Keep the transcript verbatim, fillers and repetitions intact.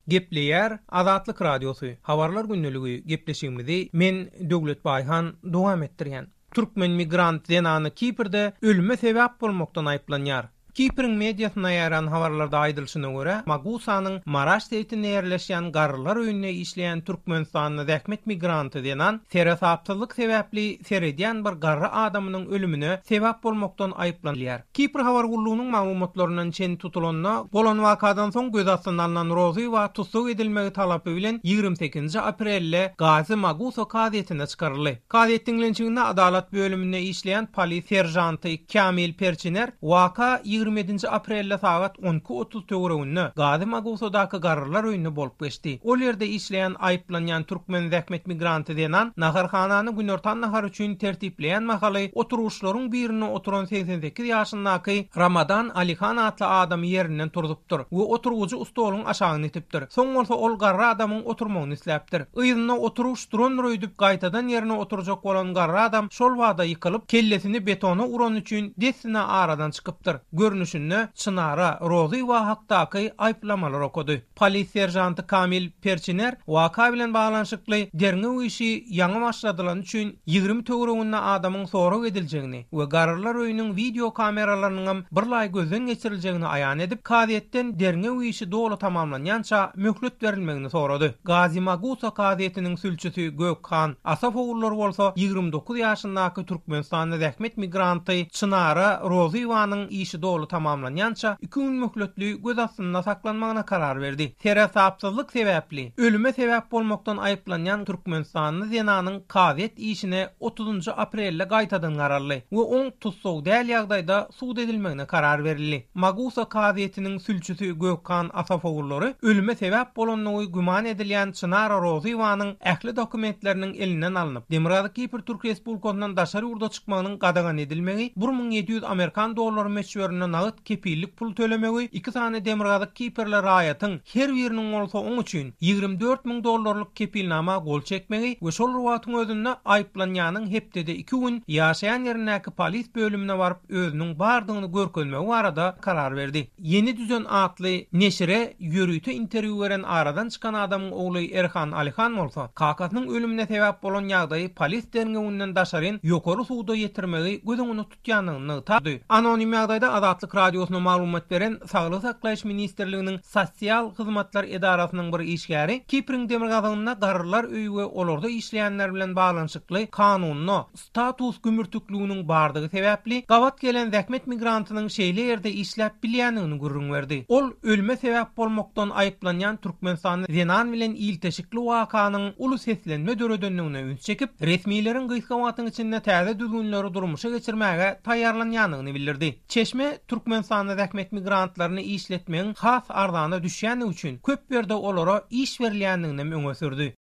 Gepleýär Azatlyk radiosu. Habarlar günneligi gepleşigimizi men Döwlet Baýhan dowam etdirýän. Türkmen migrant Zenany Kiprde ölüme sebäp bolmakdan aýplanýar. Kipr'in mediasyna ýaran habarlarda aýdylşyna görä, Magusanyň Maraş şeýtinde ýerleşýän garrylar öýünde işleýän Türkmenistanyň zähmet migranty denan serasapsyzlyk sebäpli seredýän bir garry adamynyň ölümine sebäp bolmakdan aýplanýar. Kipr habar gullugynyň maglumatlarynyň çen tutulanyna bolan wakadan soň göz astyna alynan rozy we tutsuk edilmegi talapy bilen ýygrimi sekizinji aprelde Gazi Maguso kazetine çykaryldy. Kazetiniň lençiginde adalet bölüminde işleýän polis serjanty Kamil Perçiner waka ýygrimi yedinji aprelde saat on iki otuz töwereginde Gazi Magusodaky garrylar öýünde bolup geçdi. Ol ýerde işleýän aýplanýan türkmen zähmet migranty denen naharhanany günortan nahar üçin tertipleýän mahaly oturuşlaryň birine oturan seksen sekiz ýaşyndaky Ramadan Alihan atly adam ýerinden turdypdyr we oturgujy ustoluň aşagyny etipdir. Soň bolsa ol garry adamyň oturmagyny isläpdir. Ýygyna oturuş duran röýdüp gaýtadan ýerine oturjak bolan garry adam şol wagda ýykylyp kellesini betona uran üçin desine aradan çykypdyr. Görnüşünde Çınara, Rozy we hakdaky aýplamalar okudy. Polis serjanty Kamil Perçiner waka bilen baglanyşykly derňe işi ýaňy başladylan üçin ýygrimi töwereginde adamyň sorag ediljegini we garrylar öýüniň video kameralarynyň birlaý gözden geçiriljegini aýan edip, kazetden derňe işi dolu tamamlanýança möhlet berilmegini sorady. Gazi Maguso kazetiniň sülçüsi Gökhan Asafowullar bolsa ýygrimi dokuz ýaşyndaky Türkmenistanyň zähmet migranty Çınara, Rozy wanyň işi dolu tamamlanýança iki gün möhletli göz astynda saklanmagyna karar berdi. Serasapsyzlyk sebäpli ölüme sebäp bolmakdan aýplanýan Türkmenistanyň Zenanyň kazet işine otuzunji aprelde gaýtadan garaldy we oň tutsuk däl ýagdaýda suud edilmegine karar berildi. Maguso kazetiniň sülçüsi Gökhan Asafowullary ölüme sebäp bolanyny güman edilýän Çınara Rozy wanyň ähli dokumentleriniň elinden alınıp, Demirgazy Kipr Türk Respublikasynyň daşary urda çykmagynyň gadagan edilmegi, bir miň ýedi ýüz amerikan dollary meçhörüne nagyt kepillik pul tölemegi, iki tane Demirgazy Kiprle raýatyň her biriniň bolsa oň üçin ýygrimi dört miň dollarlyk kepilnama gol çekmegi we şol wagtyň özünde aýplanýanyň hepdede iki gün ýaşaýan ýerindäki polis bölümine baryp özüniň bardygyny görkezmegi barada karar berdi. Yeni düzen atly neşire ýörüýte interwiu beren aradan çykan adamyň ogly Erhan Alihan bolsa, kakasynyň ölümine sebäp bolan ýagdaýy polis derňeginden daşaryn ýokary suwda ýetirmegi gözüňe tutýanyny taýdy. Anonim ýagdaýda Azatlyk radiosyna maglumat beren Saglyk saklaýyş ministrliginiň sosial hyzmatlar edarasynyň bir işgäri Kipr'in Demirgazyna garrylar öýü we olarda işleýänler bilen baglanyşykly kanunyna status gümürtüklüğiniň bardygy sebäpli gawat gelen zähmet migrantynyň şeýle ýerde işläp bilýänini gurrun berdi. Ol ölüme sebäp bolmakdan aýplanýan Türkmenistanyň Zenan bilen ilteşikli wakanyň uly seslenme döredenligine üns çekip, resmiýlerin gysgawatyň içinde täze düzgünleri durmuşa geçirmäge taýýarlanýanyny bildirdi. Çeşme Türkmenistanyň zähmet migrantlaryny işletmegiň has ardana düşýäni üçin köp ýerde olara iş berilýändigini öňe sürdi.